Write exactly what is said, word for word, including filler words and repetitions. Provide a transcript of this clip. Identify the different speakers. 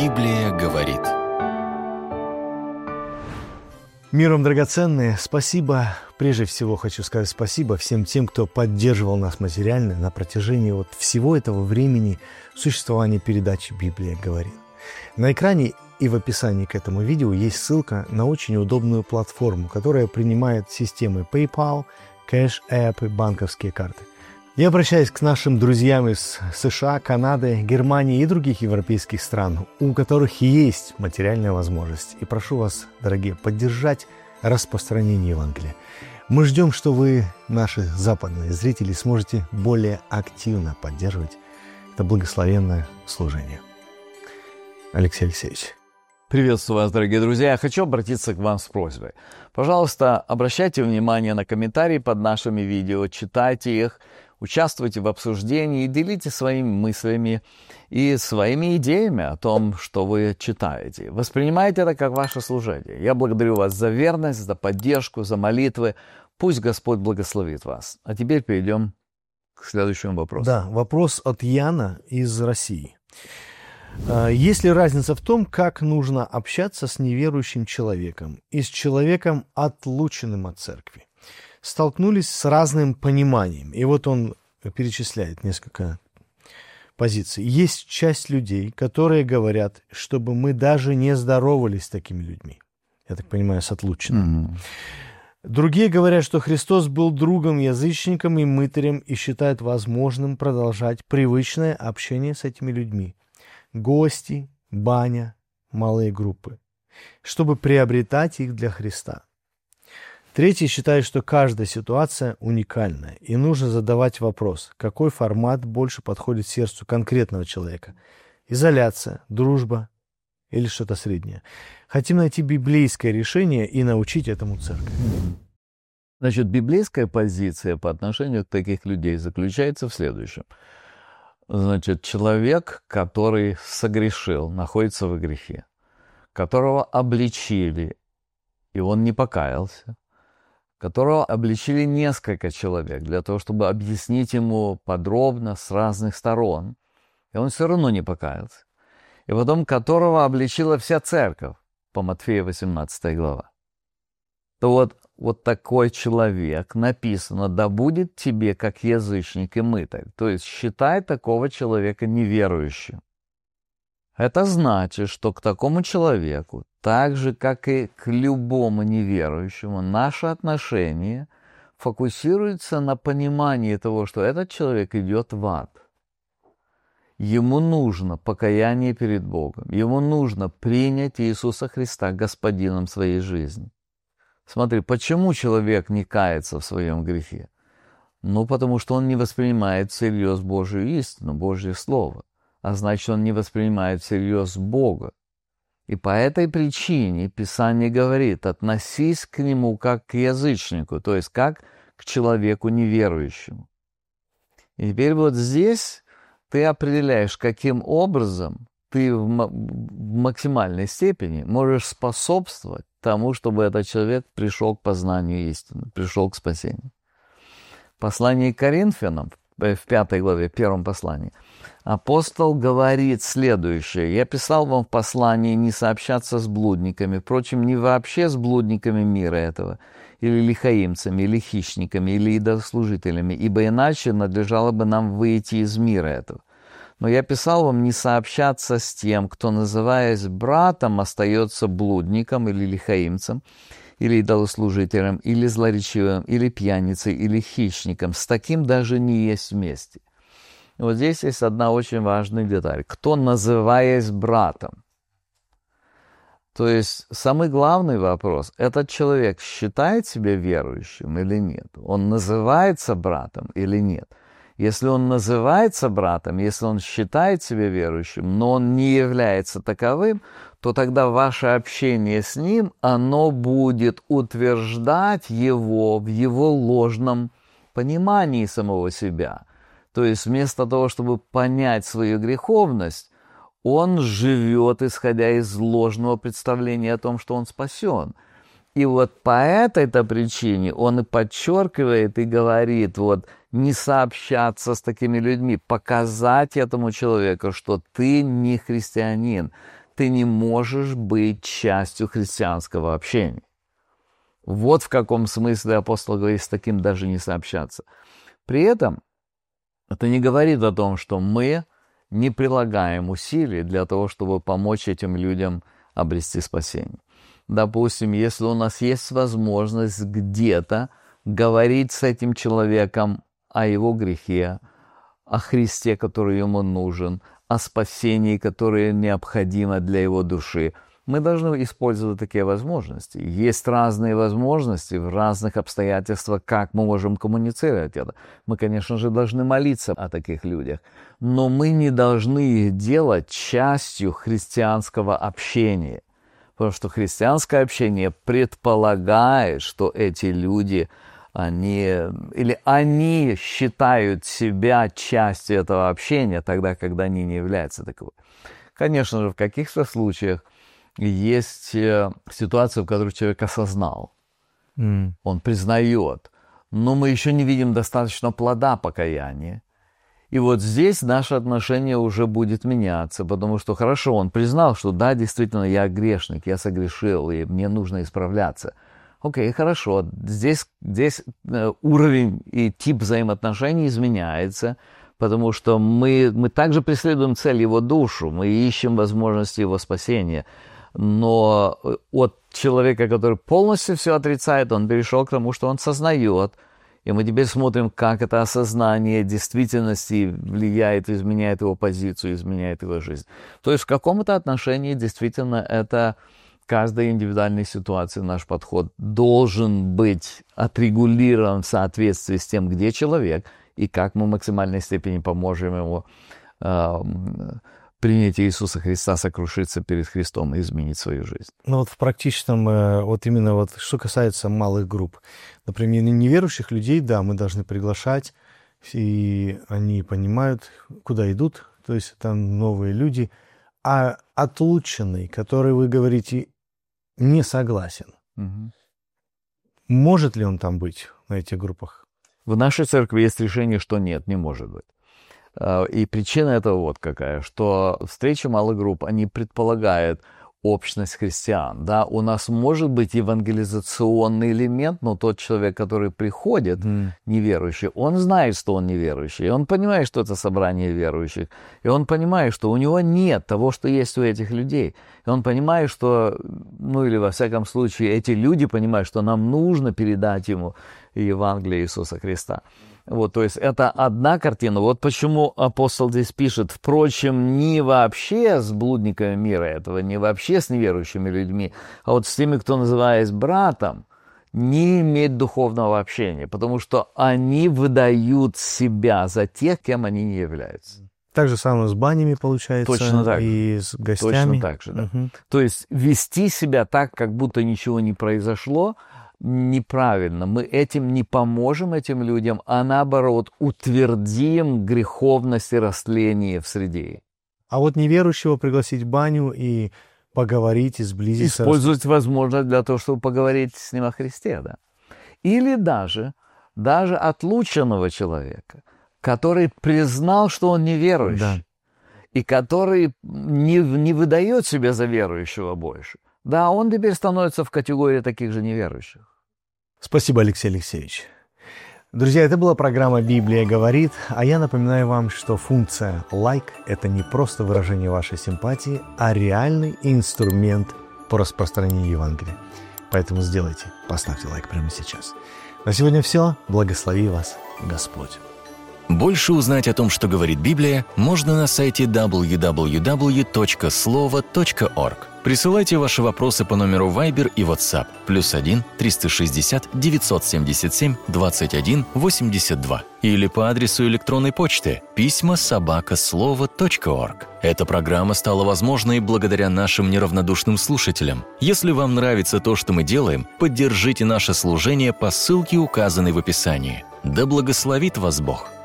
Speaker 1: Библия говорит.
Speaker 2: Миром драгоценные, спасибо. Прежде всего хочу сказать спасибо всем тем, кто поддерживал нас материально на протяжении вот всего этого времени существования передачи «Библия говорит». На экране и в описании к этому видео есть ссылка на очень удобную платформу, которая принимает системы PayPal, Cash App и банковские карты. Я обращаюсь к нашим друзьям из США, Канады, Германии и других европейских стран, у которых есть материальная возможность. И прошу вас, дорогие, поддержать распространение Евангелия. Мы ждем, что вы, наши западные зрители, сможете более активно поддерживать это благословенное служение. Алексей Алексеевич.
Speaker 3: Приветствую вас, дорогие друзья. Я хочу обратиться к вам с просьбой. Пожалуйста, обращайте внимание на комментарии под нашими видео, читайте их, участвуйте в обсуждении и делитесь своими мыслями и своими идеями о том, что вы читаете. Воспринимайте это как ваше служение. Я благодарю вас за верность, за поддержку, за молитвы. Пусть Господь благословит вас. А теперь перейдем к следующему вопросу.
Speaker 2: Да, вопрос от Яна из России. Есть ли разница в том, как нужно общаться с неверующим человеком и с человеком, отлученным от церкви? Столкнулись с разным пониманием. И вот он перечисляет несколько позиций. Есть часть людей, которые говорят, чтобы мы даже не здоровались с такими людьми. Я так понимаю, с отлученными. Mm-hmm. Другие говорят, что Христос был другом, язычником и мытарем и считают возможным продолжать привычное общение с этими людьми. Гости, баня, малые группы, чтобы приобретать их для Христа. Третий считает, что каждая ситуация уникальна, и нужно задавать вопрос, какой формат больше подходит сердцу конкретного человека. Изоляция, дружба или что-то среднее. Хотим найти библейское решение и научить этому церковь.
Speaker 3: Значит, библейская позиция по отношению к таких людей заключается в следующем. Значит, человек, который согрешил, находится в грехе, которого обличили, и он не покаялся, которого обличили несколько человек для того, чтобы объяснить ему подробно с разных сторон, и он все равно не покаялся, и потом которого обличила вся церковь, по Матфея восемнадцатая глава, то вот, вот такой человек, написано, да будет тебе, как язычник и мытарь. То есть считай такого человека неверующим. Это значит, что к такому человеку, так же, как и к любому неверующему, наше отношение фокусируется на понимании того, что этот человек идет в ад. Ему нужно покаяние перед Богом. Ему нужно принять Иисуса Христа господином своей жизни. Смотри, почему человек не кается в своем грехе? Ну, потому что он не воспринимает всерьез Божью истину, Божье Слово. А значит, он не воспринимает всерьез Бога. И по этой причине Писание говорит, относись к нему как к язычнику, то есть как к человеку неверующему. И теперь вот здесь ты определяешь, каким образом ты в максимальной степени можешь способствовать тому, чтобы этот человек пришел к познанию истины, пришел к спасению. В послании к Коринфянам, в пятой главе, в первом послании, апостол говорит следующее. «Я писал вам в послании не сообщаться с блудниками, впрочем, не вообще с блудниками мира этого, или лихаимцами, или хищниками, или идолослужителями, ибо иначе надлежало бы нам выйти из мира этого. Но я писал вам не сообщаться с тем, кто, называясь братом, остается блудником или лихаимцем, или идолослужителем, или злоречивым, или пьяницей, или хищником. С таким даже не есть вместе». И вот здесь есть одна очень важная деталь. Кто, называясь братом? То есть самый главный вопрос, этот человек считает себя верующим или нет? Он называется братом или нет? Если он называется братом, если он считает себя верующим, но он не является таковым, то тогда ваше общение с ним, оно будет утверждать его в его ложном понимании самого себя. То есть вместо того, чтобы понять свою греховность, он живет, исходя из ложного представления о том, что он спасен. И вот по этой-то причине он и подчеркивает и говорит, вот, не сообщаться с такими людьми, показать этому человеку, что ты не христианин, ты не можешь быть частью христианского общения. Вот в каком смысле апостол говорит, с таким даже не сообщаться. При этом это не говорит о том, что мы не прилагаем усилий для того, чтобы помочь этим людям обрести спасение. Допустим, если у нас есть возможность где-то говорить с этим человеком о его грехе, о Христе, который ему нужен, о спасении, которое необходимо для его души, мы должны использовать такие возможности. Есть разные возможности в разных обстоятельствах, как мы можем коммуницировать это. Мы, конечно же, должны молиться о таких людях, но мы не должны их делать частью христианского общения. Потому что христианское общение предполагает, что эти люди, они, или они считают себя частью этого общения, тогда, когда они не являются таковой. Конечно же, в каких-то случаях есть ситуация, в которой человек осознал, mm. он признает, но мы еще не видим достаточно плода покаяния. И вот здесь наше отношение уже будет меняться, потому что хорошо, он признал, что да, действительно, я грешник, я согрешил, и мне нужно исправляться. Окей, хорошо, здесь, здесь уровень и тип взаимоотношений изменяется, потому что мы, мы также преследуем цель его душу, мы ищем возможности его спасения. Но от человека, который полностью все отрицает, он перешел к тому, что он сознает. И мы теперь смотрим, как это осознание действительности влияет, изменяет его позицию, изменяет его жизнь. То есть в каком-то отношении действительно это каждой индивидуальной ситуации наш подход должен быть отрегулирован в соответствии с тем, где человек, и как мы в максимальной степени поможем ему э, принять Иисуса Христа, сокрушиться перед Христом и изменить свою жизнь.
Speaker 2: Ну вот в практичном, вот именно вот что касается малых групп. Например, неверующих людей, да, мы должны приглашать, и они понимают, куда идут, то есть там новые люди. А отлученный, который, вы говорите, не согласен, угу. может ли он там быть на этих группах?
Speaker 3: В нашей церкви есть решение, что нет, не может быть. И причина этого вот какая, что встречи малых групп, они предполагают общность христиан. Да? У нас может быть евангелизационный элемент, но тот человек, который приходит, mm. неверующий, он знает, что он неверующий, и он понимает, что это собрание верующих, и он понимает, что у него нет того, что есть у этих людей. И он понимает, что, ну или во всяком случае, эти люди понимают, что нам нужно передать ему Евангелие Иисуса Христа. Вот, то есть это одна картина. Вот почему апостол здесь пишет, впрочем, не вообще с блудниками мира этого, не вообще с неверующими людьми, а вот с теми, кто называясь братом, не иметь духовного общения, потому что они выдают себя за тех, кем они не являются.
Speaker 2: Так же самое с банями получается.
Speaker 3: Точно так.
Speaker 2: И с гостями.
Speaker 3: Точно так же, да.
Speaker 2: Угу.
Speaker 3: То есть вести себя так, как будто ничего не произошло, неправильно. Мы этим не поможем этим людям, а наоборот утвердим греховность и растление в среде.
Speaker 2: А вот неверующего пригласить в баню и поговорить, и сблизиться.
Speaker 3: Использовать возможность для того, чтобы поговорить с ним о Христе, да. Или даже, даже отлученного человека, который признал, что он неверующий, да. и который не, не выдает себя за верующего больше. Да, он теперь становится в категории таких же неверующих.
Speaker 2: Спасибо, Алексей Алексеевич. Друзья, это была программа «Библия говорит», а я напоминаю вам, что функция «лайк» — это не просто выражение вашей симпатии, а реальный инструмент по распространению Евангелия. Поэтому сделайте, поставьте лайк прямо сейчас. На сегодня все. Благослови вас Господь.
Speaker 1: Больше узнать о том, что говорит Библия, можно на сайте дабл ю дабл ю дабл ю точка слово точка орг. Присылайте ваши вопросы по номеру Viber и WhatsApp плюс один триста шестьдесят девятьсот семьдесят семь двадцать один восемьдесят два или по адресу электронной почты письма собака слово точка орг. Эта программа стала возможной благодаря нашим неравнодушным слушателям. Если вам нравится то, что мы делаем, поддержите наше служение по ссылке, указанной в описании. Да благословит вас Бог!